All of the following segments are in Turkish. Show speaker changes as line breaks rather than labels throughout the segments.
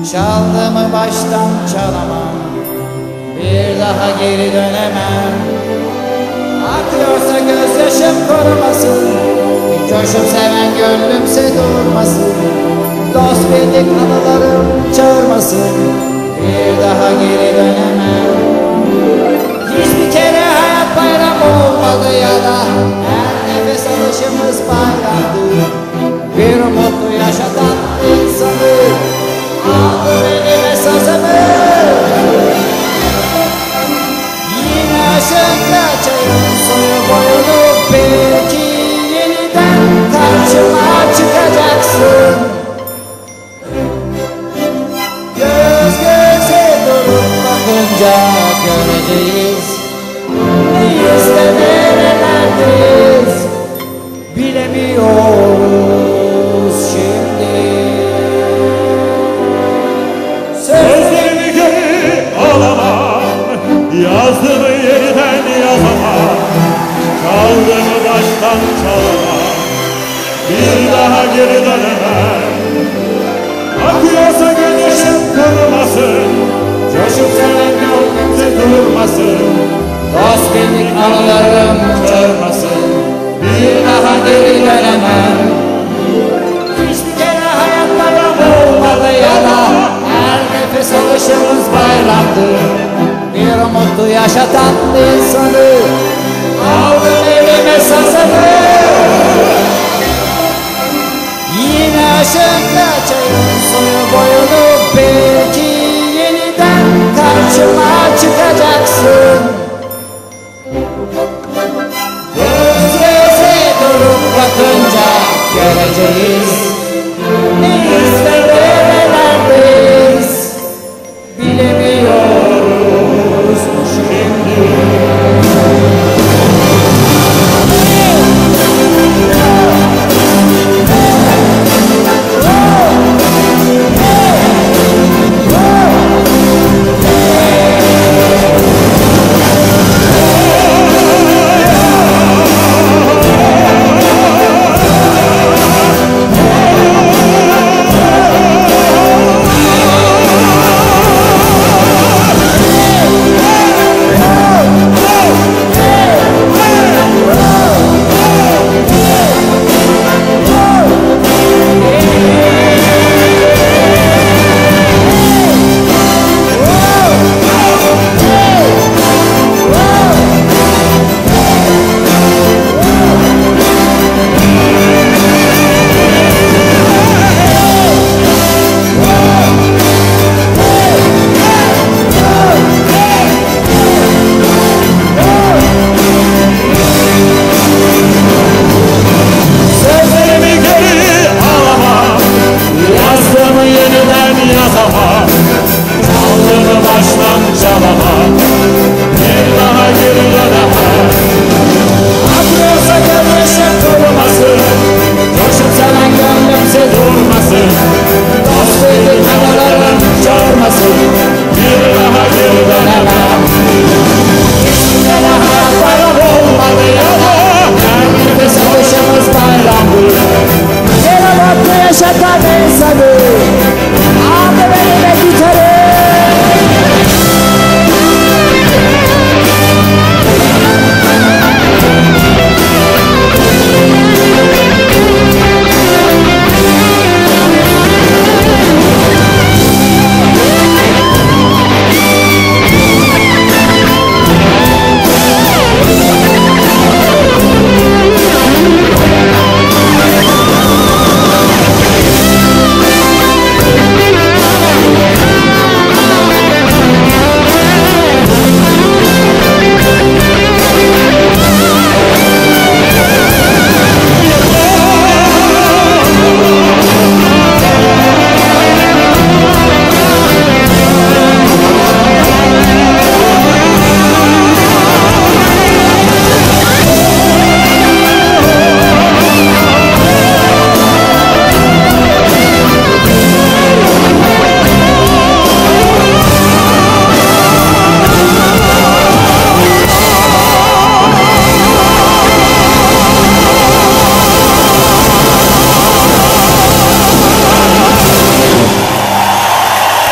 Çaldığımı baştan çalamam, bir daha geri dönemem. Akıyorsa gözyaşım korumasın, coşup seven gönlümse durmasın. Dost bildik anılarım çağırmasın, bir daha geri dönemem. Hiçbir kere hayat bayram olmadı ya da her nefes alışımız bayramdı. Bir umutlu yaşatan insanı aldı elime sazımı. Yine aşıkla çayın suyu boyunu, belki yeniden karşıma çıkacaksın. Göz göze durup bakınca göreceğiz neyiz de nerelerdeyiz, bilemiyoruz şimdi.
Sözlerimi geri alamam, yazdığımı yeniden yazamam. Çaldığımı baştan çalamam, bir daha geri dönemem. Akıyorsa gözyaşım kurumasın, coşup seven gönlümse durmasın.
Dost bildik anılarım çağırmasın, bir daha geri dönemem. Hiçbir kere hayat bayram olmadı ya da her nefes alışımız bayramdı. Bir umutlu yaşatan insanı aldım elime sazımı. Yine aşıkla çayın suyu boyunu, belki yeniden karşıma çıkacaksın. Göz göze durup bakınca göreceğiz neyiz ve nerelerdeyiz, bilemiyoruz şimdi.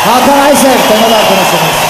Hakan Ayşer temel arkadaşımız.